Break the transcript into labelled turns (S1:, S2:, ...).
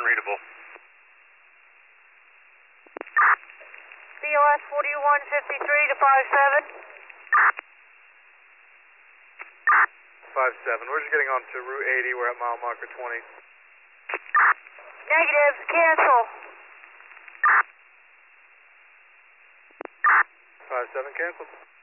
S1: unreadable.
S2: BOS 4153 to 57.
S1: 57. We're just getting onto Route 80. We're at mile marker 20.
S2: Negative, cancel.
S1: 57 canceled.